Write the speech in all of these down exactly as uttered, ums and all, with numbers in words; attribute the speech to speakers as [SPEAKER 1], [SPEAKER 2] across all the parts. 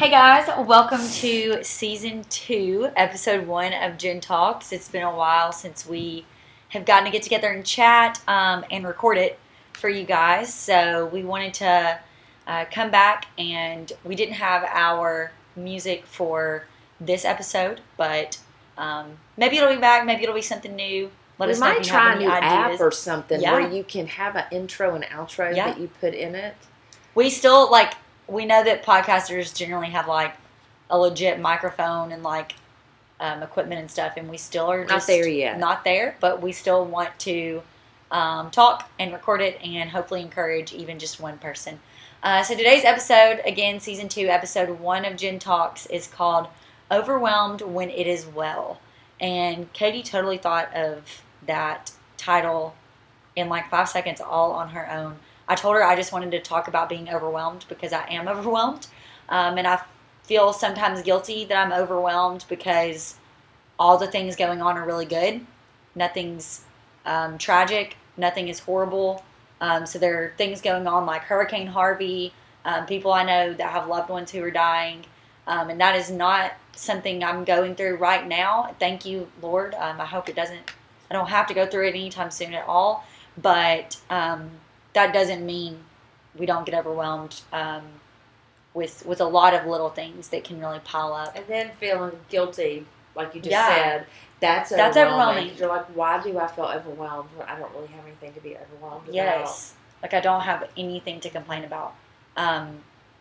[SPEAKER 1] Hey guys, welcome to season two, episode one of Gin Talks. It's been a while since we have gotten to get together and chat um, and record it for you guys. So we wanted to uh, come back, and we didn't have our music for this episode, but um, maybe it'll be back. Maybe it'll be something new. Let
[SPEAKER 2] we
[SPEAKER 1] us know
[SPEAKER 2] might
[SPEAKER 1] if you
[SPEAKER 2] try
[SPEAKER 1] have
[SPEAKER 2] a
[SPEAKER 1] any
[SPEAKER 2] new
[SPEAKER 1] ideas.
[SPEAKER 2] app or something
[SPEAKER 1] Yeah.
[SPEAKER 2] where you can have an intro and outro
[SPEAKER 1] Yeah.
[SPEAKER 2] that you put in it.
[SPEAKER 1] We still, like, we know that podcasters generally have, like, a legit microphone and, like, um, equipment and stuff, and we still are
[SPEAKER 2] Not
[SPEAKER 1] just
[SPEAKER 2] there yet.
[SPEAKER 1] not there, but we still want to um, talk and record it and hopefully encourage even just one person. Uh, so today's episode, again, season two, episode one of Gin Talks, is called Overwhelmed When It Is Well. And Katie totally thought of that title in like five seconds all on her own. I told her I just wanted to talk about being overwhelmed because I am overwhelmed. Um, and I feel sometimes guilty that I'm overwhelmed because all the things going on are really good. Nothing's um, tragic. Nothing is horrible. Um, so there are things going on like Hurricane Harvey, um, people I know that have loved ones who are dying. Um, and that is not something I'm going through right now. Thank you, Lord. Um, I hope it doesn't, I don't have to go through it anytime soon at all. But um, that doesn't mean we don't get overwhelmed um, with with a lot of little things that can really pile up.
[SPEAKER 2] And then feeling guilty, like you just
[SPEAKER 1] Yeah.
[SPEAKER 2] said, that's
[SPEAKER 1] That's
[SPEAKER 2] overwhelming.
[SPEAKER 1] overwhelming.
[SPEAKER 2] You're like, why do I feel overwhelmed when I don't really have anything to be overwhelmed about?
[SPEAKER 1] Yes. Like I don't have anything to complain about. Um,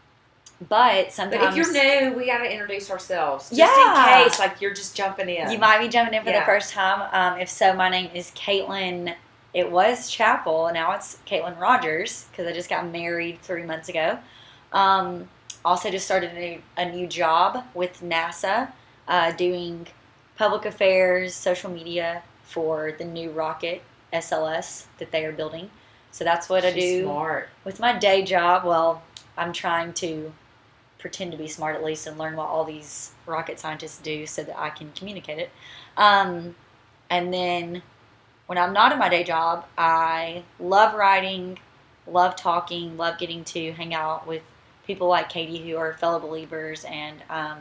[SPEAKER 1] but sometimes...
[SPEAKER 2] But if you're new, we got to introduce ourselves. Just
[SPEAKER 1] Yeah.
[SPEAKER 2] in case, like you're just jumping in.
[SPEAKER 1] You might be jumping in for
[SPEAKER 2] Yeah.
[SPEAKER 1] the first time. Um, if so, my name is Caitlin. It was Chapel, and now it's Caitlin Rogers because I just got married three months ago. Um, also just started a new, a new job with NASA, uh, doing public affairs, social media for the new rocket S L S that they are building. So that's what I
[SPEAKER 2] She's
[SPEAKER 1] do
[SPEAKER 2] smart.
[SPEAKER 1] with my day job. Well, I'm trying to pretend to be smart at least and learn what all these rocket scientists do so that I can communicate it. Um, and then when I'm not in my day job, I love writing, love talking, love getting to hang out with people like Katie who are fellow believers. And um,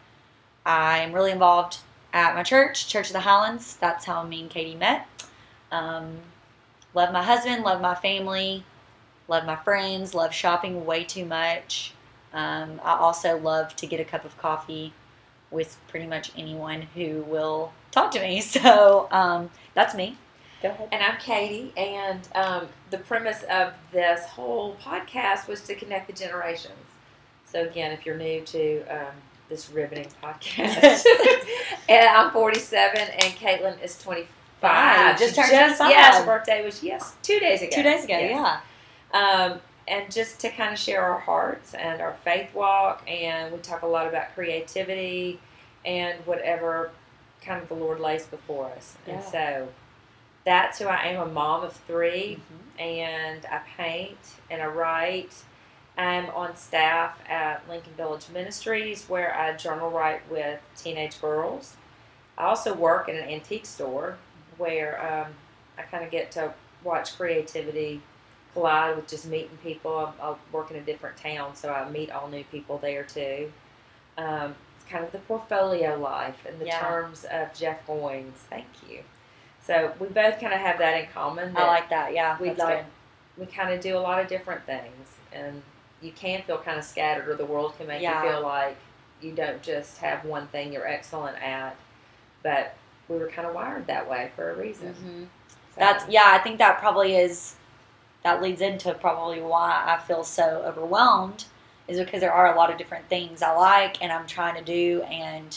[SPEAKER 1] I'm really involved at my church, Church of the Highlands. That's how me and Katie met. Um, love my husband, love my family, love my friends, love shopping way too much. Um, I also love to get a cup of coffee with pretty much anyone who will talk to me. So um, that's me. Go ahead.
[SPEAKER 2] And I'm Katie, and um, the premise of this whole podcast was to connect the generations. So again, if you're new to um, this riveting podcast, and I'm forty-seven, and Caitlin is twenty-five.
[SPEAKER 1] Five. Just
[SPEAKER 2] She
[SPEAKER 1] turned twenty-five.
[SPEAKER 2] Yes, her birthday was yes two days ago.
[SPEAKER 1] Two days ago,
[SPEAKER 2] Yes.
[SPEAKER 1] yeah.
[SPEAKER 2] Um, and just to kind of share our hearts and our faith walk, and we talk a lot about creativity and whatever kind of the Lord lays before us.
[SPEAKER 1] Yeah.
[SPEAKER 2] And so that's who I am, a mom of three,
[SPEAKER 1] Mm-hmm.
[SPEAKER 2] and I paint and I write. I'm on staff at Lincoln Village Ministries where I journal write with teenage girls. I also work in an antique store where um, I kind of get to watch creativity collide with just meeting people. I, I work in a different town, so I meet all new people there too. Um, it's kind of the portfolio life in the
[SPEAKER 1] Yeah.
[SPEAKER 2] terms of Jeff Goins. Thank you. So we both kind of have that in common.
[SPEAKER 1] I like that, yeah.
[SPEAKER 2] we
[SPEAKER 1] That's
[SPEAKER 2] like
[SPEAKER 1] good.
[SPEAKER 2] we kind of do a lot of different things, and you can feel kind of scattered, or the world can make
[SPEAKER 1] Yeah.
[SPEAKER 2] you feel like you don't just have one thing you're excellent at. But we were kind of wired that way for a reason.
[SPEAKER 1] Mm-hmm.
[SPEAKER 2] So,
[SPEAKER 1] That's yeah. I think that probably is. That leads into probably why I feel so overwhelmed, is because there are a lot of different things I like and I'm trying to do, and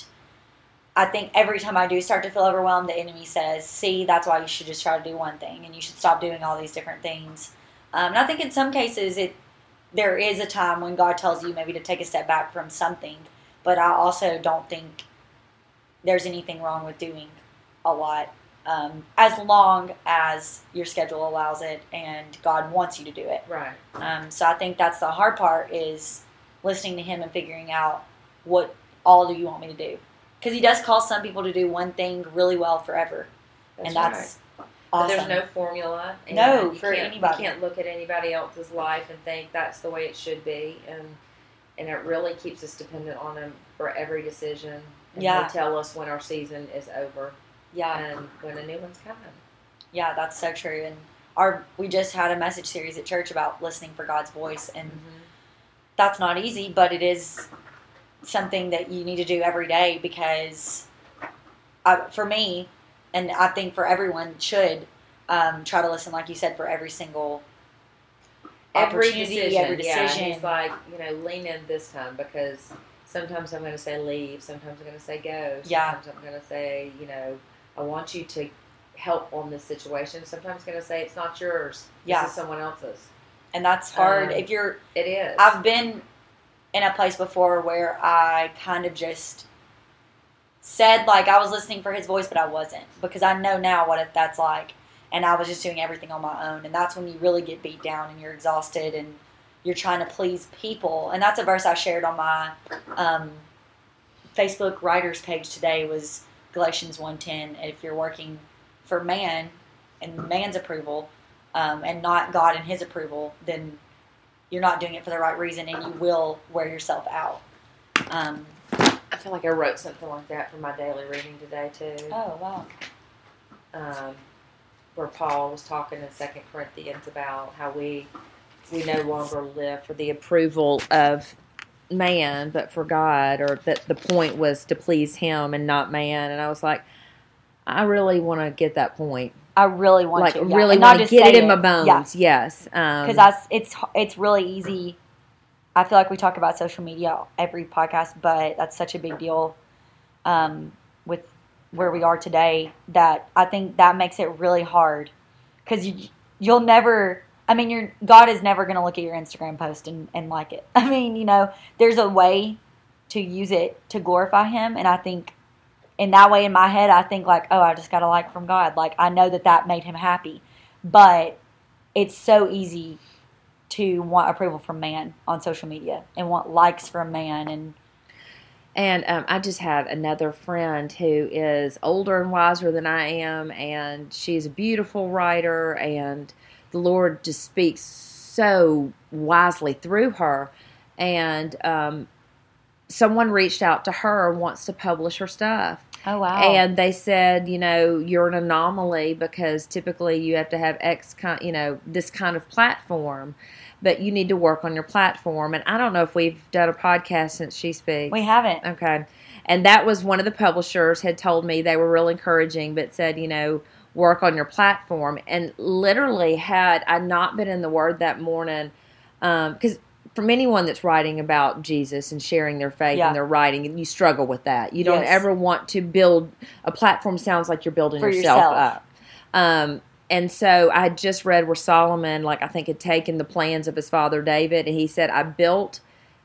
[SPEAKER 1] I think every time I do start to feel overwhelmed, the enemy says, "See, that's why you should just try to do one thing, and you should stop doing all these different things." Um, and I think in some cases, it there is a time when God tells you maybe to take a step back from something, but I also don't think there's anything wrong with doing a lot, um, as long as your schedule allows it and God wants you to do it.
[SPEAKER 2] right.
[SPEAKER 1] Um, so I think that's the hard part, is listening to Him and figuring out what all do you want me to do. Because He does call some people to do one thing really well forever.
[SPEAKER 2] That's
[SPEAKER 1] and that's
[SPEAKER 2] right.
[SPEAKER 1] awesome.
[SPEAKER 2] But there's no formula. And
[SPEAKER 1] No,
[SPEAKER 2] you
[SPEAKER 1] for
[SPEAKER 2] can't,
[SPEAKER 1] anybody.
[SPEAKER 2] You can't look at anybody else's life and think that's the way it should be. And and it really keeps us dependent on Him for every decision. And
[SPEAKER 1] Yeah.
[SPEAKER 2] He'll tell us when our season is over
[SPEAKER 1] Yeah.
[SPEAKER 2] and when a new one's coming.
[SPEAKER 1] Yeah, that's so true. And our we just had a message series at church about listening for God's voice, and
[SPEAKER 2] Mm-hmm.
[SPEAKER 1] that's not easy, but it is something that you need to do every day because I, for me, and I think for everyone should um, try to listen, like you said, for every single
[SPEAKER 2] Every
[SPEAKER 1] opportunity,
[SPEAKER 2] decision,
[SPEAKER 1] every decision.
[SPEAKER 2] Yeah, he's like, you know, lean in this time because sometimes I'm going to say leave, sometimes I'm going to say go, sometimes
[SPEAKER 1] Yeah.
[SPEAKER 2] I'm going to say, you know, I want you to help on this situation. Sometimes I'm going to say it's not yours.
[SPEAKER 1] Yeah.
[SPEAKER 2] This is someone else's.
[SPEAKER 1] And that's hard.
[SPEAKER 2] Um,
[SPEAKER 1] if you're,
[SPEAKER 2] It is.
[SPEAKER 1] I've been in a place before where I kind of just said like I was listening for His voice, but I wasn't, because I know now what that's like. And I was just doing everything on my own. And that's when you really get beat down and you're exhausted and you're trying to please people. And that's a verse I shared on my um, Facebook writers page today was Galatians one ten. If you're working for man and man's approval um, and not God and His approval, then you're not doing it for the right reason and you will wear yourself out. Um,
[SPEAKER 2] I feel like I wrote something like that for my daily reading today, too.
[SPEAKER 1] oh, wow.
[SPEAKER 2] Um, where Paul was talking in Second Corinthians about how we we no longer live for the approval of man, but for God, or that the point was to please Him and not man. And I was like, I really want to get that point.
[SPEAKER 1] I really want
[SPEAKER 2] like,
[SPEAKER 1] to. Yeah.
[SPEAKER 2] really
[SPEAKER 1] And not
[SPEAKER 2] want to
[SPEAKER 1] just
[SPEAKER 2] get it
[SPEAKER 1] say
[SPEAKER 2] in my bones.
[SPEAKER 1] Yeah.
[SPEAKER 2] Yes.
[SPEAKER 1] Because
[SPEAKER 2] Um,
[SPEAKER 1] it's it's really easy. I feel like we talk about social media every podcast, but that's such a big deal um, with where we are today that I think that makes it really hard. Because you, you'll never, I mean, your God is never going to look at your Instagram post and, and like it. I mean, you know, there's a way to use it to glorify Him. And I think in that way, in my head, I think like, oh, I just got a like from God. Like, I know that that made Him happy. But it's so easy to want approval from man on social media and want likes from man. And
[SPEAKER 2] And um, I just had another friend who is older and wiser than I am, and she's a beautiful writer, and the Lord just speaks so wisely through her. And um, someone reached out to her and wants to publish her stuff.
[SPEAKER 1] oh, wow.
[SPEAKER 2] And they said, you know, you're an anomaly because typically you have to have X kind, you know, this kind of platform, but you need to work on your platform. And I don't know if we've done a podcast since She Speaks.
[SPEAKER 1] We haven't.
[SPEAKER 2] Okay. And that was one of the publishers had told me they were real encouraging, but said, you know, work on your platform. And literally, had I not been in the Word that morning, because um, from anyone that's writing about Jesus and sharing their faith
[SPEAKER 1] Yeah.
[SPEAKER 2] and their writing, you struggle with that. You don't
[SPEAKER 1] Yes.
[SPEAKER 2] ever want to build a platform. Sounds like you're building
[SPEAKER 1] For
[SPEAKER 2] yourself,
[SPEAKER 1] yourself.
[SPEAKER 2] up. Um, and so I had just read where Solomon, like I think, had taken the plans of his father David, and he said, I built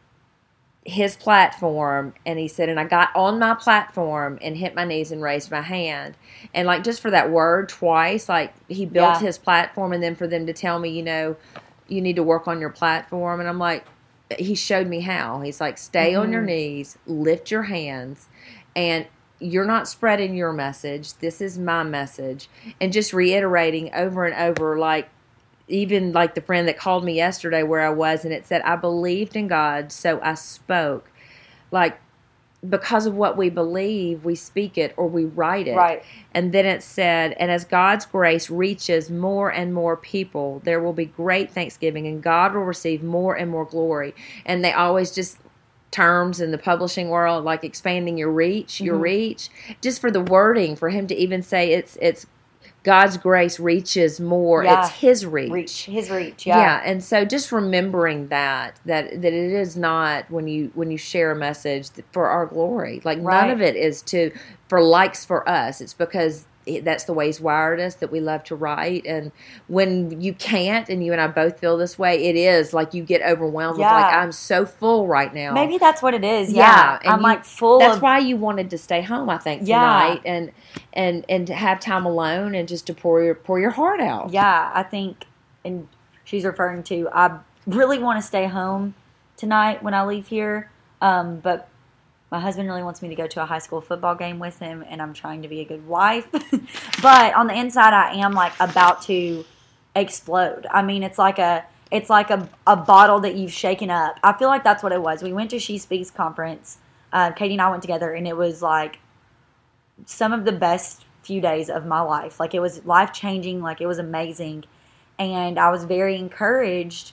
[SPEAKER 2] his platform, and he said, and I got on my platform and hit my knees and raised my hand. And like just for that word twice, like he built
[SPEAKER 1] Yeah.
[SPEAKER 2] his platform, and then for them to tell me, you know, you need to work on your platform. And I'm like, he showed me how. He's like, stay
[SPEAKER 1] Mm-hmm.
[SPEAKER 2] on your knees, lift your hands, and you're not spreading your message. This is my message. And just reiterating over and over, like, even like the friend that called me yesterday where I was, and it said, I believed in God, so I spoke. Like, because of what we believe, we speak it or we write it.
[SPEAKER 1] Right.
[SPEAKER 2] And then it said, and as God's grace reaches more and more people, there will be great thanksgiving, and God will receive more and more glory. And they always just terms in the publishing world, like expanding your reach, your
[SPEAKER 1] Mhm.
[SPEAKER 2] reach, just for the wording, for him to even say it's it's God's grace reaches more.
[SPEAKER 1] Yeah.
[SPEAKER 2] It's His reach.
[SPEAKER 1] Reach. His reach.
[SPEAKER 2] Yeah.
[SPEAKER 1] Yeah.
[SPEAKER 2] And so just remembering that, that that it is not when you when you share a message for our glory. Like
[SPEAKER 1] Right.
[SPEAKER 2] none of it is to for likes for us. It's because it, that's the way He's wired us, that we love to write. And when you can't, and you and I both feel this way, it is like you get overwhelmed
[SPEAKER 1] Yeah.
[SPEAKER 2] with like, I'm so full right now.
[SPEAKER 1] Maybe that's what it is.
[SPEAKER 2] Yeah,
[SPEAKER 1] Yeah.
[SPEAKER 2] and
[SPEAKER 1] I'm
[SPEAKER 2] you-
[SPEAKER 1] like full
[SPEAKER 2] That's
[SPEAKER 1] of.
[SPEAKER 2] why you wanted to stay home, I think,
[SPEAKER 1] Yeah.
[SPEAKER 2] tonight, and and and to have time alone and just to pour your pour your heart out.
[SPEAKER 1] Yeah, I think, and she's referring to, I really want to stay home tonight when I leave here, um, but my husband really wants me to go to a high school football game with him, and I'm trying to be a good wife. But on the inside, I am like about to explode. I mean, it's like a, it's like a, a bottle that you've shaken up. I feel like that's what it was. We went to She Speaks conference. Uh, Katie and I went together, and it was like some of the best few days of my life. Like, it was life-changing. Like, it was amazing. And I was very encouraged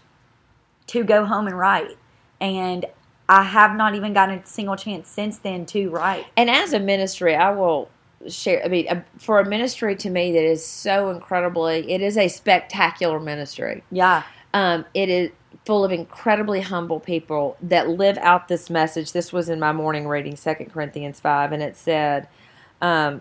[SPEAKER 1] to go home and write. And I have not even gotten a single chance since then to write.
[SPEAKER 2] And as a ministry, I will share, I mean, for a ministry to me that is so incredibly, it is a spectacular ministry.
[SPEAKER 1] Yeah.
[SPEAKER 2] Um, it is full of incredibly humble people that live out this message. This was in my morning reading, Second Corinthians five, and it said, um,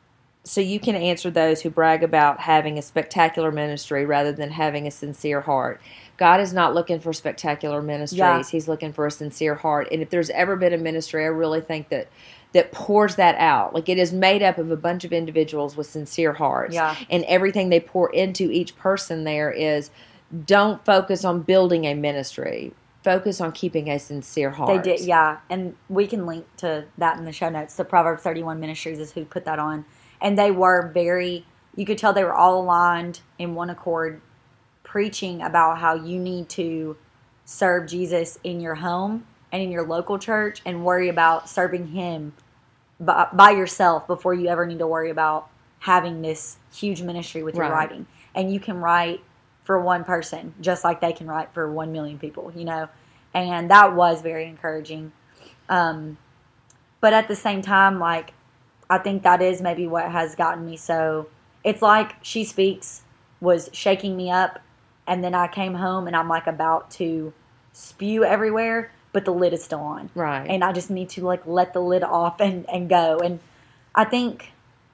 [SPEAKER 2] so you can answer those who brag about having a spectacular ministry rather than having a sincere heart. God is not looking for spectacular ministries.
[SPEAKER 1] Yeah.
[SPEAKER 2] He's looking for a sincere heart. And if there's ever been a ministry, I really think that that pours that out. Like, it is made up of a bunch of individuals with sincere hearts.
[SPEAKER 1] Yeah.
[SPEAKER 2] And everything they pour into each person there is, don't focus on building a ministry. Focus on keeping a sincere heart.
[SPEAKER 1] They did, yeah. And we can link to that in the show notes. The Proverbs thirty-one Ministries is who put that on. And they were very, you could tell they were all aligned in one accord, preaching about how you need to serve Jesus in your home and in your local church and worry about serving Him by, by yourself before you ever need to worry about having this huge ministry with your
[SPEAKER 2] Right.
[SPEAKER 1] writing. And you can write for one person just like they can write for one million people, you know. And that was very encouraging. Um, but at the same time, like, I think that is maybe what has gotten me so... It's like She Speaks was shaking me up, and then I came home and I'm like about to spew everywhere, but the lid is still on.
[SPEAKER 2] Right.
[SPEAKER 1] And I just need to like let the lid off and, and go. And I think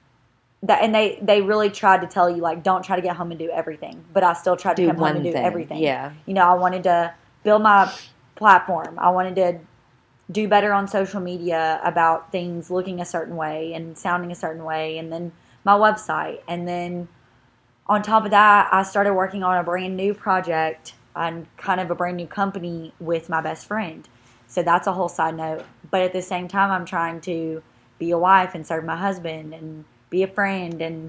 [SPEAKER 1] that, and they, they really tried to tell you, like, don't try to get home and do everything. But I still tried to
[SPEAKER 2] Do
[SPEAKER 1] come home
[SPEAKER 2] one
[SPEAKER 1] and do
[SPEAKER 2] thing.
[SPEAKER 1] everything.
[SPEAKER 2] Yeah.
[SPEAKER 1] You know, I wanted to build my platform. I wanted to do better on social media about things looking a certain way and sounding a certain way, and then my website. And then on top of that, I started working on a brand new project on kind of a brand new company with my best friend. So that's a whole side note. But at the same time, I'm trying to be a wife and serve my husband and be a friend, and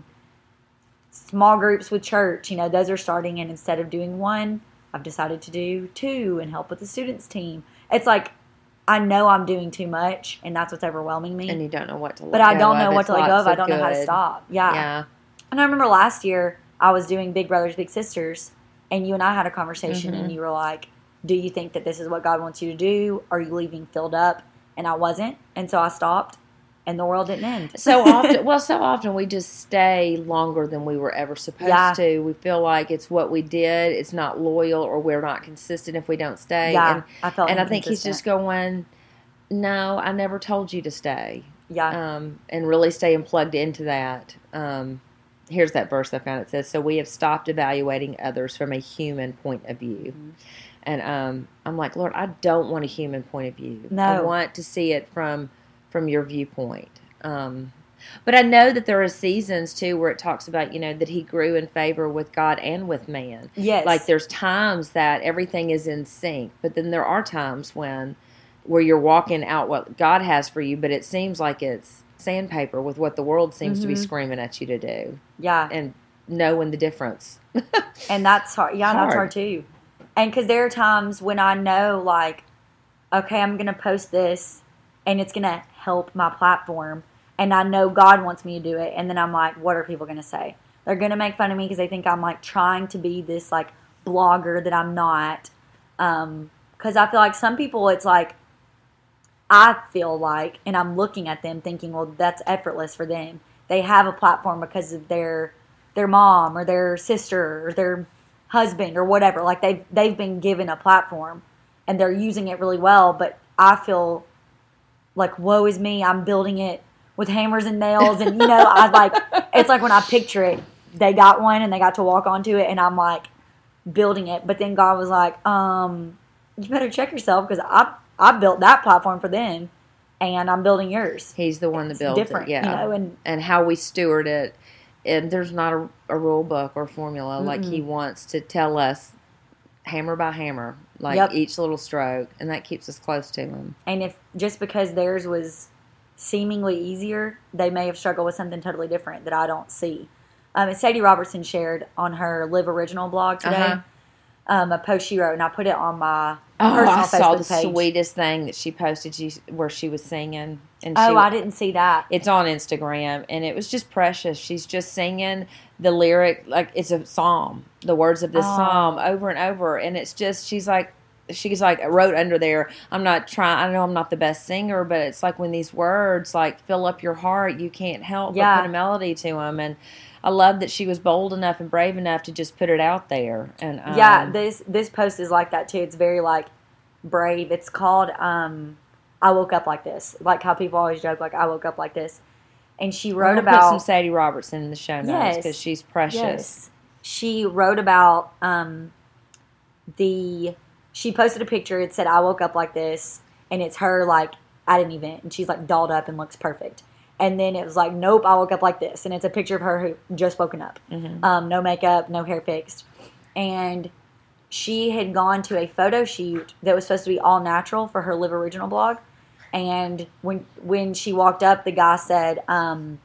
[SPEAKER 1] small groups with church. You know, those are starting, and instead of doing one, I've decided to do two and help with the students team. It's like, I know I'm doing too much, and that's what's overwhelming me.
[SPEAKER 2] And you don't know what to let
[SPEAKER 1] But I
[SPEAKER 2] go
[SPEAKER 1] don't
[SPEAKER 2] of.
[SPEAKER 1] know what
[SPEAKER 2] It's
[SPEAKER 1] to let go of.
[SPEAKER 2] lots
[SPEAKER 1] I don't know how to
[SPEAKER 2] good.
[SPEAKER 1] stop. Yeah.
[SPEAKER 2] Yeah.
[SPEAKER 1] And I remember last year, I was doing Big Brothers Big Sisters, and you and I had a conversation,
[SPEAKER 2] Mhm.
[SPEAKER 1] and you were like, do you think that this is what God wants you to do? Are you leaving filled up? And I wasn't, and so I stopped, and the world didn't end.
[SPEAKER 2] So often, well, so often we just stay longer than we were ever supposed
[SPEAKER 1] Yeah.
[SPEAKER 2] to. We feel like it's what we did. It's not loyal, or we're not consistent if we don't stay.
[SPEAKER 1] Yeah,
[SPEAKER 2] and,
[SPEAKER 1] I felt
[SPEAKER 2] and I think he's
[SPEAKER 1] inconsistent.
[SPEAKER 2] just going, no, I never told you to stay.
[SPEAKER 1] Yeah.
[SPEAKER 2] Um, and really staying plugged into that. Um, here's that verse I found. It says, so we have stopped evaluating others from a human point of view.
[SPEAKER 1] Mhm.
[SPEAKER 2] And um, I'm like, Lord, I don't want a human point of view.
[SPEAKER 1] No.
[SPEAKER 2] I want to see it from from your viewpoint. Um, but I know that there are seasons, too, where it talks about, you know, that he grew in favor with God and with man.
[SPEAKER 1] Yes.
[SPEAKER 2] Like, there's times that everything is in sync, but then there are times when where you're walking out what God has for you, but it seems like it's sandpaper with what the world seems to be
[SPEAKER 1] Mhm.
[SPEAKER 2] screaming at you to do.
[SPEAKER 1] Yeah.
[SPEAKER 2] And knowing the difference.
[SPEAKER 1] And that's hard. Yeah, that's
[SPEAKER 2] Hard.
[SPEAKER 1] hard too. And because there are times when I know, like, okay, I'm going to post this, and it's going to help my platform, and I know God wants me to do it, and then I'm like, what are people going to say? They're going to make fun of me because they think I'm, like, trying to be this, like, blogger that I'm not. Um, because I feel like some people, it's like, I feel like, and I'm looking at them thinking, well, that's effortless for them. They have a platform because of their their mom or their sister or their husband or whatever. Like, they've, they've been given a platform, and they're using it really well, but I feel like, woe is me, I'm building it with hammers and nails, and, you know, I like, it's like when I picture it, they got one, and they got to walk onto it, and I'm, like, building it, but then God was like, um, you better check yourself, because I I built that platform for them, and I'm building yours.
[SPEAKER 2] He's the one
[SPEAKER 1] It's
[SPEAKER 2] that built
[SPEAKER 1] different,
[SPEAKER 2] it. Yeah.
[SPEAKER 1] you know, and
[SPEAKER 2] and how we steward it. And there's not a, a rule book or formula. Like,
[SPEAKER 1] Mm-mm.
[SPEAKER 2] he wants to tell us hammer by hammer, like
[SPEAKER 1] Yep.
[SPEAKER 2] each little stroke, and that keeps us close to him.
[SPEAKER 1] And if just because theirs was seemingly easier, they may have struggled with something totally different that I don't see. Um, and Sadie Robertson shared on her Live Original blog today.
[SPEAKER 2] Uh-huh.
[SPEAKER 1] um, a post she wrote, and I put it on my
[SPEAKER 2] Oh,
[SPEAKER 1] personal
[SPEAKER 2] I saw
[SPEAKER 1] Facebook
[SPEAKER 2] the
[SPEAKER 1] page.
[SPEAKER 2] sweetest thing that she posted she, where she was singing. And
[SPEAKER 1] Oh,
[SPEAKER 2] she,
[SPEAKER 1] I didn't see that.
[SPEAKER 2] It's on Instagram, and it was just precious. She's just singing the lyric, like it's a psalm, the words of this
[SPEAKER 1] Oh.
[SPEAKER 2] psalm over and over. And it's just, she's like, she's like, wrote under there, I'm not trying, I know I'm not the best singer, but it's like when these words like fill up your heart, you can't help
[SPEAKER 1] Yeah.
[SPEAKER 2] but put a melody to them. And I love that she was bold enough and brave enough to just put it out there. And um,
[SPEAKER 1] Yeah, this this post is like that too. It's very like brave. It's called um, "I Woke Up Like This," like how people always joke, like "I woke up like this." And she wrote
[SPEAKER 2] we'll
[SPEAKER 1] about
[SPEAKER 2] put some Sadie Robertson in the show notes
[SPEAKER 1] Yes.
[SPEAKER 2] because she's precious.
[SPEAKER 1] Yes, she wrote about um, the. She posted a picture. It said, "I woke up like this," and it's her like at an event, and she's like dolled up and looks perfect. And then it was like, "Nope, I woke up like this," and it's a picture of her who just woken up,
[SPEAKER 2] Mm-hmm.
[SPEAKER 1] um, no makeup, no hair fixed, and she had gone to a photo shoot that was supposed to be all natural for her Live Original blog. And when when she walked up, the guy said, um,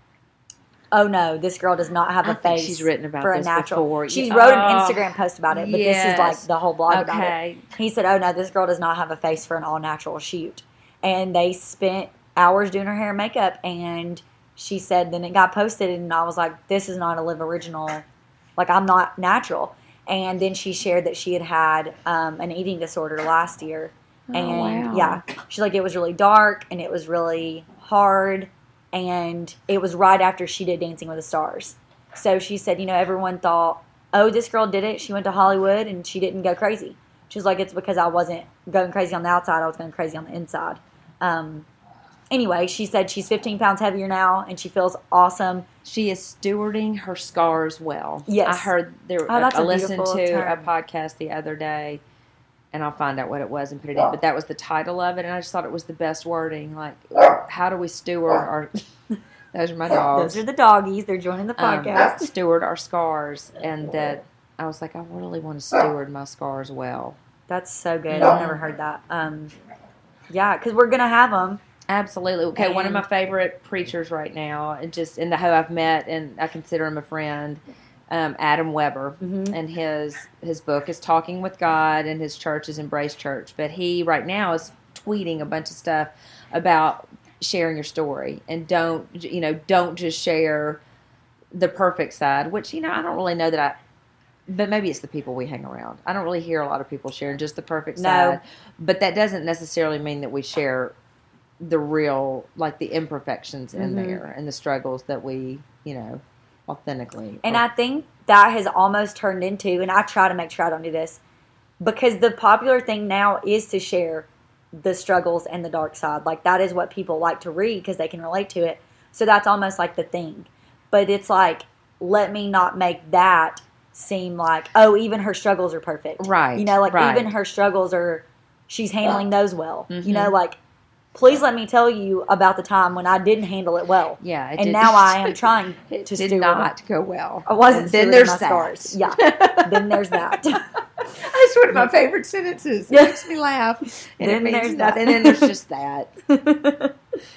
[SPEAKER 1] "Oh no, this girl does not have a
[SPEAKER 2] I think
[SPEAKER 1] face
[SPEAKER 2] she's written about
[SPEAKER 1] for a
[SPEAKER 2] this
[SPEAKER 1] natural."
[SPEAKER 2] before.
[SPEAKER 1] She
[SPEAKER 2] Yeah.
[SPEAKER 1] wrote an
[SPEAKER 2] Oh,
[SPEAKER 1] Instagram post about it, but this is
[SPEAKER 2] yes.
[SPEAKER 1] like the whole blog about it.
[SPEAKER 2] Okay.
[SPEAKER 1] He said, "Oh no, this girl does not have a face for an all natural shoot." And they spent hours doing her hair and makeup, and she said then it got posted, and I was like, "This is not a Live Original. Like, I'm not natural." And then she shared that she had had um, an eating disorder last year.
[SPEAKER 2] Oh,
[SPEAKER 1] And
[SPEAKER 2] wow.
[SPEAKER 1] yeah, she's like, it was really dark and it was really hard. And it was right after she did Dancing with the Stars. So she said, you know, everyone thought, oh, this girl did it. She went to Hollywood and she didn't go crazy. She was like, it's because I wasn't going crazy on the outside. I was going crazy on the inside. Um, anyway, she said she's fifteen pounds heavier now and she feels awesome.
[SPEAKER 2] She is stewarding her scars well.
[SPEAKER 1] Yes.
[SPEAKER 2] I heard there.
[SPEAKER 1] Oh, that's
[SPEAKER 2] I
[SPEAKER 1] a
[SPEAKER 2] listened
[SPEAKER 1] beautiful
[SPEAKER 2] to
[SPEAKER 1] term.
[SPEAKER 2] a podcast the other day, and I'll find out what it was and put it in. But that was the title of it, and I just thought it was the best wording. Like, how do we steward our? Those are my dogs.
[SPEAKER 1] Those are the doggies. They're joining the
[SPEAKER 2] Um,
[SPEAKER 1] podcast.
[SPEAKER 2] steward our scars, and that I was like, I really want to steward my scars well.
[SPEAKER 1] That's so good. I've never heard that. Um, yeah, because we're going to have them.
[SPEAKER 2] Absolutely. Okay, one of my
[SPEAKER 1] And-
[SPEAKER 2] favorite preachers right now, and just in the who I've met, and I consider him a friend, um, Adam Weber,
[SPEAKER 1] Mhm.
[SPEAKER 2] and his his book is Talking with God, and his church is Embrace Church. But he right now is tweeting a bunch of stuff about sharing your story, and don't you know don't just share the perfect side, which you know I don't really know that I. But maybe it's the people we hang around. I don't really hear a lot of people sharing just the perfect
[SPEAKER 1] No.
[SPEAKER 2] side. But that doesn't necessarily mean that we share the real, like the imperfections in
[SPEAKER 1] Mhm.
[SPEAKER 2] there and the struggles that we, you know, authentically.
[SPEAKER 1] And
[SPEAKER 2] are-
[SPEAKER 1] I think that has almost turned into, and I try to make sure I don't do this, because the popular thing now is to share the struggles and the dark side. Like, that is what people like to read because they can relate to it. So that's almost like the thing. But it's like, let me not make that seem like, oh, even her struggles are perfect.
[SPEAKER 2] Right,
[SPEAKER 1] You know, like,
[SPEAKER 2] right.
[SPEAKER 1] even her struggles are, she's handling those well.
[SPEAKER 2] Mhm.
[SPEAKER 1] You know, like, please let me tell you about the time when I didn't handle it well.
[SPEAKER 2] yeah, it
[SPEAKER 1] And
[SPEAKER 2] did-
[SPEAKER 1] now I am trying
[SPEAKER 2] it
[SPEAKER 1] to
[SPEAKER 2] did
[SPEAKER 1] steward.
[SPEAKER 2] not go well.
[SPEAKER 1] I wasn't
[SPEAKER 2] And then
[SPEAKER 1] stewarding
[SPEAKER 2] there's
[SPEAKER 1] my
[SPEAKER 2] that.
[SPEAKER 1] scars. Yeah. Then there's that.
[SPEAKER 2] That's one of my favorite sentences. It
[SPEAKER 1] Yeah.
[SPEAKER 2] makes me laugh. And
[SPEAKER 1] Then
[SPEAKER 2] it means
[SPEAKER 1] there's
[SPEAKER 2] that.
[SPEAKER 1] that.
[SPEAKER 2] And then there's just that.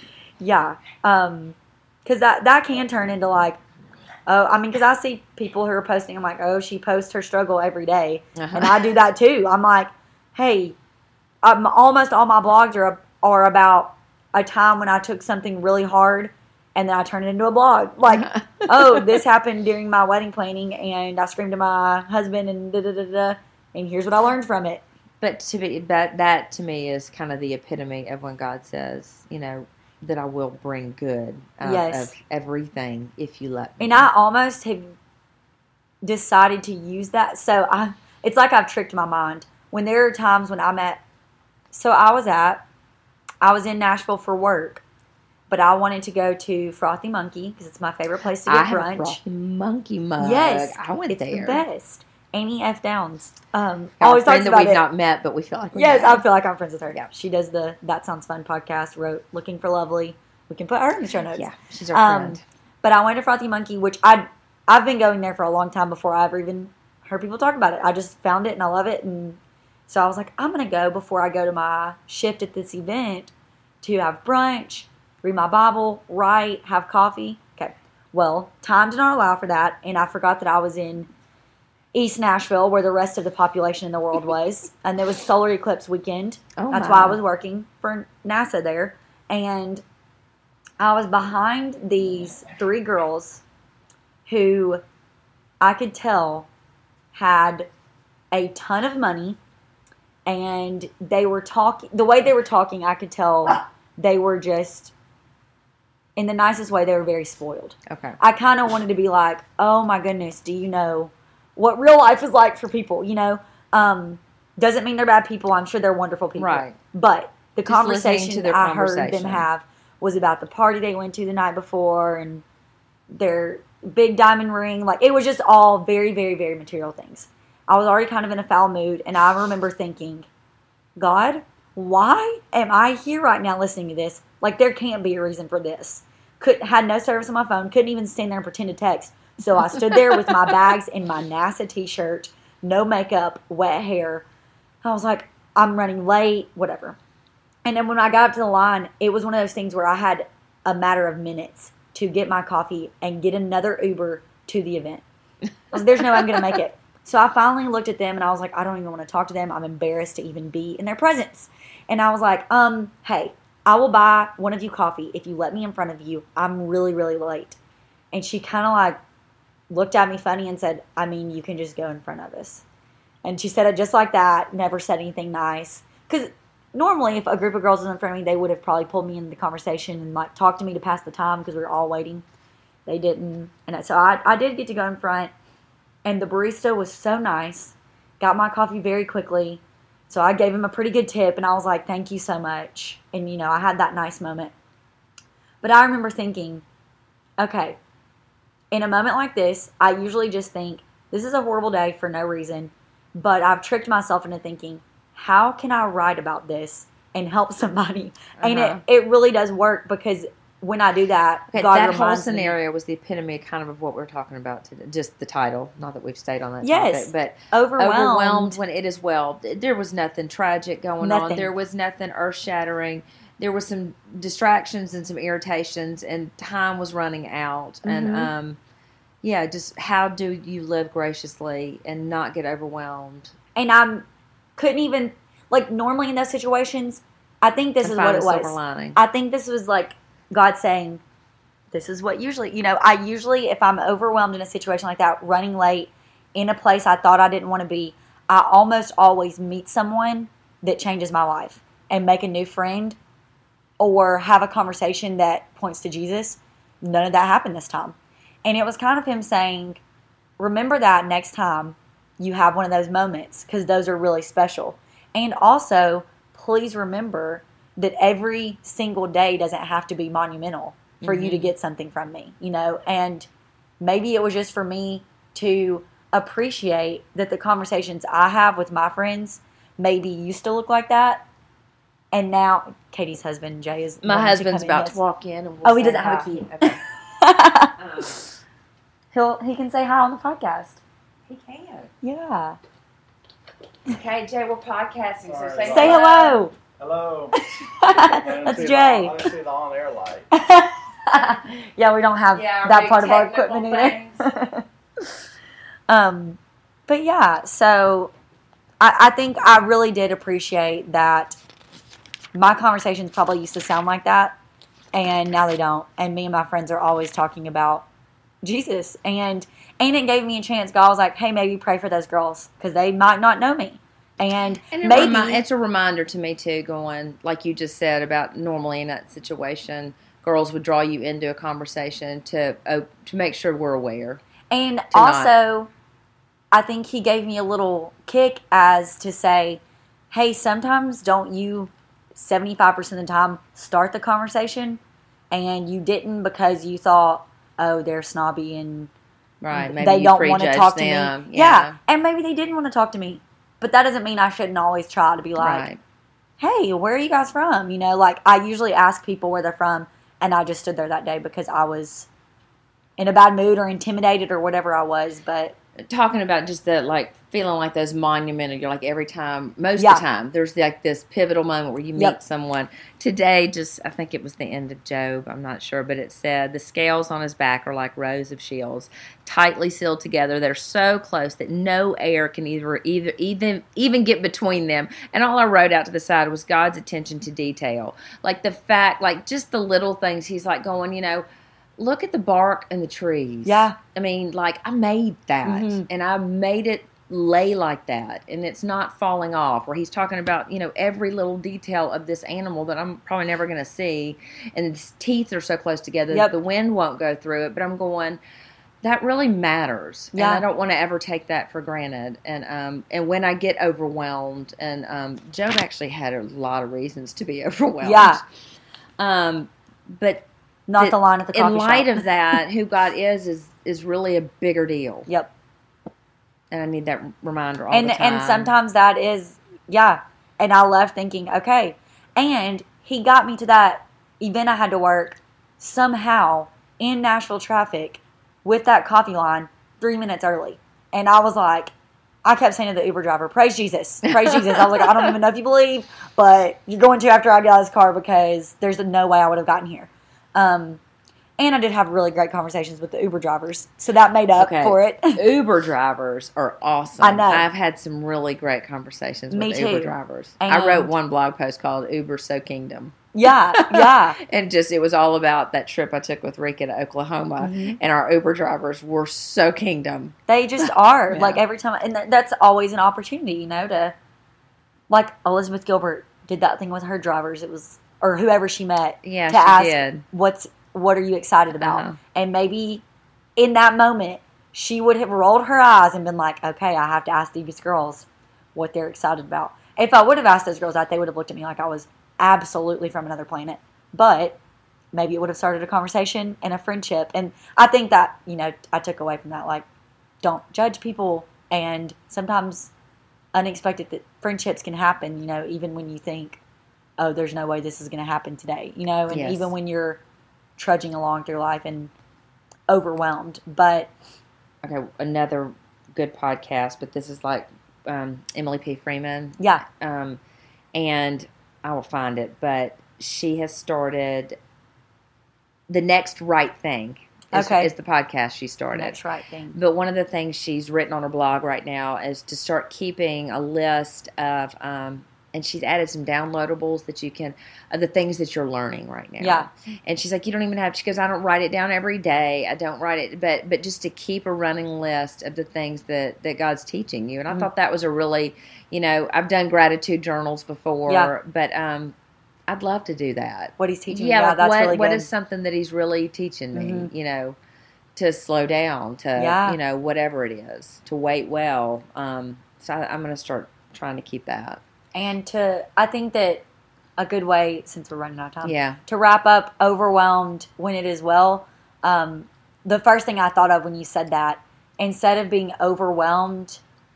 [SPEAKER 1] Yeah. Um, because that, that can turn into like, oh, I mean, because I see people who are posting, I'm like, oh, she posts her struggle every day.
[SPEAKER 2] Uh-huh.
[SPEAKER 1] And I do that too. I'm like, hey, um, almost all my blogs are, are about a time when I took something really hard and then I turned it into a blog. Like, oh, this happened during my wedding planning and I screamed at my husband and da da da da. And here's what I learned from it.
[SPEAKER 2] But to be that that to me is kind of the epitome of when God says, you know, that I will bring good out
[SPEAKER 1] Yes.
[SPEAKER 2] of everything if you let me.
[SPEAKER 1] And I almost have decided to use that. So I, it's like I've tricked my mind. When there are times when I'm at, so I was at, I was in Nashville for work, but I wanted to go to Frothy Monkey because it's my favorite place to
[SPEAKER 2] I
[SPEAKER 1] get
[SPEAKER 2] have a
[SPEAKER 1] brunch.
[SPEAKER 2] Frothy Monkey mug.
[SPEAKER 1] Yes,
[SPEAKER 2] I went
[SPEAKER 1] it's
[SPEAKER 2] there.
[SPEAKER 1] the best. Annie F. Downs. Um,
[SPEAKER 2] Our
[SPEAKER 1] always
[SPEAKER 2] friend
[SPEAKER 1] talks
[SPEAKER 2] that
[SPEAKER 1] about
[SPEAKER 2] we've
[SPEAKER 1] it.
[SPEAKER 2] not met, but we feel like we
[SPEAKER 1] Yes,
[SPEAKER 2] know.
[SPEAKER 1] I feel like I'm friends with her.
[SPEAKER 2] Yeah.
[SPEAKER 1] She does the That Sounds Fun podcast, wrote Looking for Lovely. We can put her in the show notes.
[SPEAKER 2] Yeah, she's our
[SPEAKER 1] Um,
[SPEAKER 2] friend.
[SPEAKER 1] But I went to Frothy Monkey, which I I've been going there for a long time before I ever even heard people talk about it. I just found it and I love it, and so I was like, I'm gonna go before I go to my shift at this event to have brunch, read my Bible, write, have coffee. Okay. Well, time did not allow for that, and I forgot that I was in East Nashville, where the rest of the population in the world was. And there was solar eclipse weekend.
[SPEAKER 3] Oh,
[SPEAKER 1] That's
[SPEAKER 3] my.
[SPEAKER 1] why I was working for NASA there. And I was behind these three girls who I could tell had a ton of money. And they were talking, the way they were talking, I could tell they were just, in the nicest way, they were very spoiled.
[SPEAKER 3] Okay.
[SPEAKER 1] I kind of wanted to be like, oh my goodness, do you know what real life is like for people, you know? Um, doesn't mean they're bad people. I'm sure they're wonderful people.
[SPEAKER 3] Right.
[SPEAKER 1] But the
[SPEAKER 3] Just listening
[SPEAKER 1] conversation
[SPEAKER 3] to their
[SPEAKER 1] I heard
[SPEAKER 3] conversation.
[SPEAKER 1] them have was about the party they went to the night before and their big diamond ring. Like, it was just all very, very, very material things. I was already kind of in a foul mood, and I remember thinking, God, why am I here right now listening to this? Like, there can't be a reason for this. Could had no service on my phone. Couldn't even stand there and pretend to text. So I stood there with my bags and my NASA t-shirt, no makeup, wet hair. I was like, I'm running late, whatever. And then when I got up to the line, it was one of those things where I had a matter of minutes to get my coffee and get another Uber to the event. I was like, there's no way I'm going to make it. So I finally looked at them and I was like, I don't even want to talk to them. I'm embarrassed to even be in their presence. And I was like, um, hey, I will buy one of you coffee if you let me in front of you. I'm really, really late. And she kind of like looked at me funny and said, I mean, you can just go in front of us. And she said it just like that, never said anything nice. Because normally if a group of girls was in front of me, they would have probably pulled me into the conversation and like talked to me to pass the time because we were all waiting. They didn't. And so I, I did get to go in front. And the barista was so nice, got my coffee very quickly. So I gave him a pretty good tip, and I was like, thank you so much. And, you know, I had that nice moment. But I remember thinking, okay, in a moment like this, I usually just think, this is a horrible day for no reason. But I've tricked myself into thinking, how can I write about this and help somebody? Uh-huh. And it, it really does work because when I do that,
[SPEAKER 3] okay,
[SPEAKER 1] God
[SPEAKER 3] that whole
[SPEAKER 1] reminds
[SPEAKER 3] scenario
[SPEAKER 1] me.
[SPEAKER 3] was the epitome kind of of what we're talking about today. Just the title, not that we've stayed on that
[SPEAKER 1] Yes,
[SPEAKER 3] topic, but
[SPEAKER 1] overwhelmed.
[SPEAKER 3] overwhelmed when it is well. There was nothing tragic going
[SPEAKER 1] Nothing.
[SPEAKER 3] on. There was nothing earth shattering. There were some distractions and some irritations, and time was running out.
[SPEAKER 1] Mm-hmm.
[SPEAKER 3] And um, yeah, just how do you live graciously and not get overwhelmed?
[SPEAKER 1] And I couldn't even, like, normally in those situations, I think this
[SPEAKER 3] And
[SPEAKER 1] is
[SPEAKER 3] find
[SPEAKER 1] what
[SPEAKER 3] a
[SPEAKER 1] it was.
[SPEAKER 3] silver lining.
[SPEAKER 1] I think this was like God saying, this is what usually, you know, I usually, if I'm overwhelmed in a situation like that, running late in a place I thought I didn't want to be, I almost always meet someone that changes my life and make a new friend or have a conversation that points to Jesus. None of that happened this time. And it was kind of him saying, remember that next time you have one of those moments because those are really special. And also, please remember that every single day doesn't have to be monumental for mm-hmm. you to get something from me, you know, and maybe it was just for me to appreciate that the conversations I have with my friends maybe used to look like that. And now Katie's husband, Jay, is
[SPEAKER 3] my husband's
[SPEAKER 1] to
[SPEAKER 3] about
[SPEAKER 1] to
[SPEAKER 3] walk in. And we'll
[SPEAKER 1] oh, he
[SPEAKER 3] say
[SPEAKER 1] doesn't
[SPEAKER 3] hi.
[SPEAKER 1] have a key.
[SPEAKER 3] Okay. um,
[SPEAKER 1] He'll, he can say hi on the podcast.
[SPEAKER 2] He can.
[SPEAKER 1] Yeah.
[SPEAKER 2] Okay, Jay, we're podcasting, so say,
[SPEAKER 1] Say hello.
[SPEAKER 4] Hello.
[SPEAKER 1] That's Jay.
[SPEAKER 4] I didn't see the on-air light.
[SPEAKER 1] Yeah, we don't have
[SPEAKER 2] Yeah, our
[SPEAKER 1] that
[SPEAKER 2] big
[SPEAKER 1] part of our
[SPEAKER 2] technical
[SPEAKER 1] equipment either. um, but yeah, so I, I think I really did appreciate that my conversations probably used to sound like that, and now they don't. And me and my friends are always talking about Jesus. And, and it gave me a chance. God was like, hey, maybe pray for those girls because they might not know me. And,
[SPEAKER 3] and it
[SPEAKER 1] maybe
[SPEAKER 3] remi- it's a reminder to me, too, going, like you just said, about normally in that situation, girls would draw you into a conversation to uh, to make sure we're aware.
[SPEAKER 1] And also, I think he gave me a little kick as to say, hey, sometimes don't you seventy-five percent of the time start the conversation and you didn't because you thought, oh, they're snobby and
[SPEAKER 3] right, maybe
[SPEAKER 1] they
[SPEAKER 3] you
[SPEAKER 1] don't want to
[SPEAKER 3] prejudge
[SPEAKER 1] talk to
[SPEAKER 3] them.
[SPEAKER 1] me.
[SPEAKER 3] Yeah.
[SPEAKER 1] yeah, and maybe they didn't want to talk to me. But that doesn't mean I shouldn't always try to be like,
[SPEAKER 3] right.
[SPEAKER 1] hey, where are you guys from? You know, like I usually ask people where they're from, and I just stood there that day because I was in a bad mood or intimidated or whatever I was. But
[SPEAKER 3] talking about just the like feeling like those monumental. You're like every time, most
[SPEAKER 1] Yeah.
[SPEAKER 3] of the time, there's like this pivotal moment where you meet
[SPEAKER 1] Yep.
[SPEAKER 3] someone. Today, just I think it was the end of Job. I'm not sure, but it said the scales on his back are like rows of shields, tightly sealed together. They're so close that no air can either either even even get between them. And all I wrote out to the side was God's attention to detail, like the fact, like just the little things. He's like going, you know. Look at the bark and the trees.
[SPEAKER 1] Yeah.
[SPEAKER 3] I mean, like, I made that.
[SPEAKER 1] Mhm.
[SPEAKER 3] And I made it lay like that. And it's not falling off. Where he's talking about, you know, every little detail of this animal that I'm probably never going to see. And its teeth are so close together
[SPEAKER 1] Yep.
[SPEAKER 3] that the wind won't go through it. But I'm going, that really matters.
[SPEAKER 1] Yeah.
[SPEAKER 3] And I don't want to ever take that for granted. And um, and when I get overwhelmed, and um, Job actually had a lot of reasons to be overwhelmed.
[SPEAKER 1] Yeah.
[SPEAKER 3] Um, but...
[SPEAKER 1] Not
[SPEAKER 3] that
[SPEAKER 1] the line at the coffee
[SPEAKER 3] in light
[SPEAKER 1] shop.
[SPEAKER 3] of that, who God is is is really a bigger deal,
[SPEAKER 1] Yep.
[SPEAKER 3] and I need that reminder all
[SPEAKER 1] And
[SPEAKER 3] the time.
[SPEAKER 1] and sometimes that is, yeah. And I left thinking, okay. And he got me to that event I had to work somehow in Nashville traffic with that coffee line three minutes early. And I was like, I kept saying to the Uber driver, praise Jesus, praise Jesus. I was like, I don't even know if you believe, but you're going to after I get out of this car because there's no way I would have gotten here. Um, and I did have really great conversations with the Uber drivers, so that made up
[SPEAKER 3] Okay.
[SPEAKER 1] for it.
[SPEAKER 3] Uber drivers are awesome.
[SPEAKER 1] I know.
[SPEAKER 3] I've had some really great conversations
[SPEAKER 1] Me
[SPEAKER 3] with
[SPEAKER 1] too.
[SPEAKER 3] Uber drivers.
[SPEAKER 1] And-
[SPEAKER 3] I wrote one blog post called Uber So Kingdom.
[SPEAKER 1] Yeah, yeah.
[SPEAKER 3] And just, it was all about that trip I took with Rika to Oklahoma.
[SPEAKER 1] Mhm.
[SPEAKER 3] And our Uber drivers were so kingdom.
[SPEAKER 1] They just are.
[SPEAKER 3] Yeah.
[SPEAKER 1] Like, every time. And th- that's always an opportunity, you know, to. Like, Elizabeth Gilbert did that thing with her drivers. It was. Or whoever she met.
[SPEAKER 3] Yeah,
[SPEAKER 1] to
[SPEAKER 3] she
[SPEAKER 1] ask,
[SPEAKER 3] did.
[SPEAKER 1] What's, what are you excited about?
[SPEAKER 3] Uh-huh.
[SPEAKER 1] And maybe in that moment, she would have rolled her eyes and been like, okay, I have to ask these girls what they're excited about. If I would have asked those girls that, they would have looked at me like I was absolutely from another planet. But maybe it would have started a conversation and a friendship. And I think that, you know, I took away from that, like, don't judge people. And sometimes unexpected th- friendships can happen, you know, even when you think, oh, there's no way this is going to happen today, you know, and
[SPEAKER 3] Yes.
[SPEAKER 1] even when you're trudging along through life and overwhelmed. But
[SPEAKER 3] Okay, another good podcast, but this is like um, Emily P. Freeman.
[SPEAKER 1] yeah,
[SPEAKER 3] Um, and I will find it, but she has started The Next Right Thing. Is,
[SPEAKER 1] Okay.
[SPEAKER 3] is the podcast she started.
[SPEAKER 1] that's right thing.
[SPEAKER 3] But one of the things she's written on her blog right now is to start keeping a list of, um, and she's added some downloadables that you can, of the things that you're learning right now.
[SPEAKER 1] Yeah.
[SPEAKER 3] And she's like, you don't even have, she goes, I don't write it down every day. I don't write it, but, but just to keep a running list of the things that, that God's teaching you. And I
[SPEAKER 1] Mhm.
[SPEAKER 3] thought that was a really, you know, I've done gratitude journals before,
[SPEAKER 1] Yeah.
[SPEAKER 3] but, um, I'd love to do that.
[SPEAKER 1] What he's teaching
[SPEAKER 3] Yeah,
[SPEAKER 1] you, yeah,
[SPEAKER 3] like
[SPEAKER 1] that's
[SPEAKER 3] what,
[SPEAKER 1] really
[SPEAKER 3] what
[SPEAKER 1] good.
[SPEAKER 3] is something that he's really teaching me,
[SPEAKER 1] Mhm.
[SPEAKER 3] you know, to slow down, to,
[SPEAKER 1] Yeah.
[SPEAKER 3] you know, whatever it is, to wait well. Um, so I, I'm going to start trying to keep that.
[SPEAKER 1] And to, I think that a good way, since we're running out of time,
[SPEAKER 3] Yeah.
[SPEAKER 1] to wrap up overwhelmed when it is well, um, the first thing I thought of when you said that, instead of being overwhelmed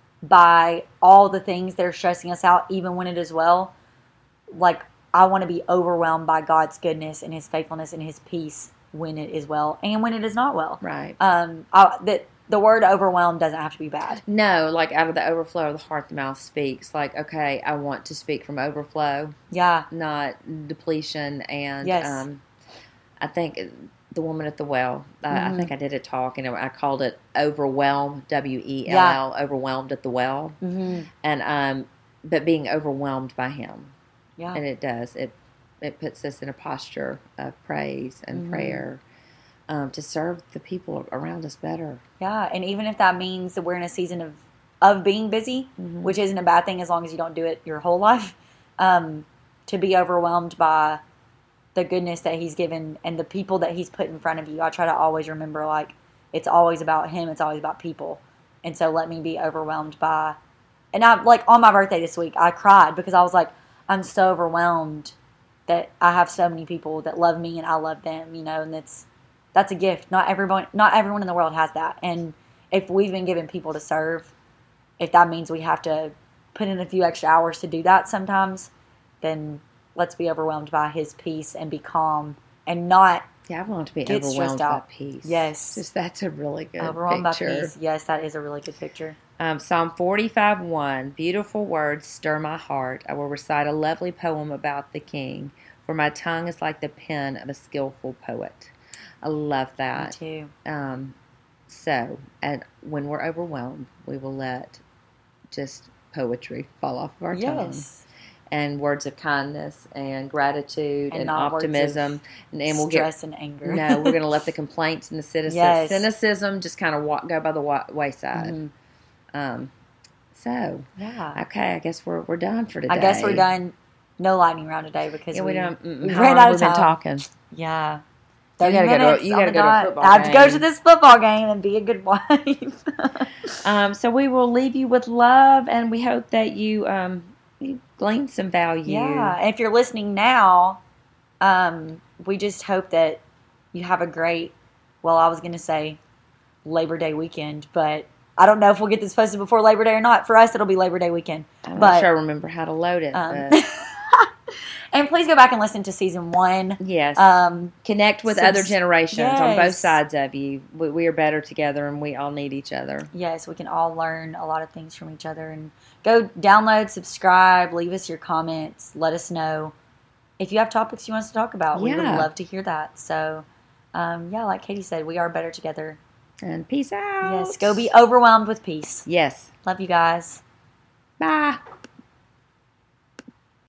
[SPEAKER 1] by all the things that are stressing us out, even when it is well, like, I want to be overwhelmed by God's goodness and His faithfulness and His peace when it is well and when it is not well.
[SPEAKER 3] Right.
[SPEAKER 1] Um, I, that the word overwhelmed doesn't have to be bad.
[SPEAKER 3] No, like out of the overflow of the heart, the mouth speaks. Like, okay, I want to speak from overflow,
[SPEAKER 1] Yeah.
[SPEAKER 3] not depletion. And
[SPEAKER 1] Yes.
[SPEAKER 3] um, I think the woman at the well, uh, I
[SPEAKER 1] Mhm.
[SPEAKER 3] think I did a talk, and I called it Overwhelm, W E L L, Overwhelmed at the Well.
[SPEAKER 1] Mm-hmm.
[SPEAKER 3] And um, but being overwhelmed by Him.
[SPEAKER 1] Yeah.
[SPEAKER 3] And it does. It it puts us in a posture of praise and
[SPEAKER 1] Mhm.
[SPEAKER 3] prayer um, to serve the people around us better.
[SPEAKER 1] Yeah, and even if that means that we're in a season of, of being busy,
[SPEAKER 3] Mhm.
[SPEAKER 1] which isn't a bad thing as long as you don't do it your whole life, um, to be overwhelmed by the goodness that He's given and the people that He's put in front of you. I try to always remember, like, it's always about Him, it's always about people. And so let me be overwhelmed by... And I, like, on my birthday this week, I cried because I was like, I'm so overwhelmed that I have so many people that love me and I love them, you know, and it's... That's a gift. Not everyone, not everyone in the world has that. And if we've been given people to serve, if that means we have to put in a few extra hours to do that sometimes, then let's be overwhelmed by His peace and be calm and not
[SPEAKER 3] Yeah, I want to be
[SPEAKER 1] Get
[SPEAKER 3] overwhelmed
[SPEAKER 1] stressed
[SPEAKER 3] by
[SPEAKER 1] out.
[SPEAKER 3] peace.
[SPEAKER 1] Yes.
[SPEAKER 3] Just, that's a really good
[SPEAKER 1] overwhelmed
[SPEAKER 3] picture.
[SPEAKER 1] by peace. Yes, that is a really good picture.
[SPEAKER 3] Um, Psalm forty-five one. Beautiful words stir my heart. I will recite a lovely poem about the King, for my tongue is like the pen of a skillful poet. I love
[SPEAKER 1] Me
[SPEAKER 3] that.
[SPEAKER 1] too.
[SPEAKER 3] Um, so, and when we're overwhelmed, we will let just poetry fall off of our tongue.
[SPEAKER 1] Yes.
[SPEAKER 3] And words of kindness and gratitude
[SPEAKER 1] And
[SPEAKER 3] and,
[SPEAKER 1] not words of
[SPEAKER 3] optimism. And, and we'll get
[SPEAKER 1] Stress and anger.
[SPEAKER 3] no, we're going to let the complaints and the cynicism,
[SPEAKER 1] Yes.
[SPEAKER 3] cynicism just kind of walk, go by the wa- wayside.
[SPEAKER 1] Mhm.
[SPEAKER 3] Um, so,
[SPEAKER 1] Yeah.
[SPEAKER 3] okay, I guess we're we're done for today.
[SPEAKER 1] I guess we're done. No lightning round today because
[SPEAKER 3] Yeah,
[SPEAKER 1] we,
[SPEAKER 3] we don't.
[SPEAKER 1] we
[SPEAKER 3] How
[SPEAKER 1] ran
[SPEAKER 3] long
[SPEAKER 1] out
[SPEAKER 3] have
[SPEAKER 1] of
[SPEAKER 3] we been
[SPEAKER 1] time.
[SPEAKER 3] talking?
[SPEAKER 1] Yeah.
[SPEAKER 3] You
[SPEAKER 1] thirty
[SPEAKER 3] gotta go to-
[SPEAKER 1] minutes
[SPEAKER 3] you
[SPEAKER 1] on
[SPEAKER 3] gotta
[SPEAKER 1] the
[SPEAKER 3] go to a
[SPEAKER 1] dot.
[SPEAKER 3] football
[SPEAKER 1] I have to go
[SPEAKER 3] game.
[SPEAKER 1] to this football game and be a good wife.
[SPEAKER 3] Um, so we will leave you with love, and we hope that you um you glean some value.
[SPEAKER 1] Yeah, and if you're listening now, um, we just hope that you have a great, well, I was going to say Labor Day weekend, but I don't know if we'll get this posted before Labor Day or not. For us, it'll be Labor Day weekend.
[SPEAKER 3] I'm
[SPEAKER 1] but,
[SPEAKER 3] not sure I remember how to load it.
[SPEAKER 1] Um,
[SPEAKER 3] but
[SPEAKER 1] and please go back and listen to season one.
[SPEAKER 3] yes,
[SPEAKER 1] Um,
[SPEAKER 3] connect with
[SPEAKER 1] subs-
[SPEAKER 3] other generations on both
[SPEAKER 1] yes.
[SPEAKER 3] sides of you. We, we are better together, and we all need each other.
[SPEAKER 1] yes, we can all learn a lot of things from each other. And go download, subscribe, leave us your comments. Let us know if you have topics you want us to talk about. We would
[SPEAKER 3] Yeah.
[SPEAKER 1] love to hear that. So, um, yeah, like Katie said, we are better together.
[SPEAKER 3] And peace out.
[SPEAKER 1] Yes, go be overwhelmed with peace.
[SPEAKER 3] Yes.
[SPEAKER 1] Love you guys.
[SPEAKER 3] Bye.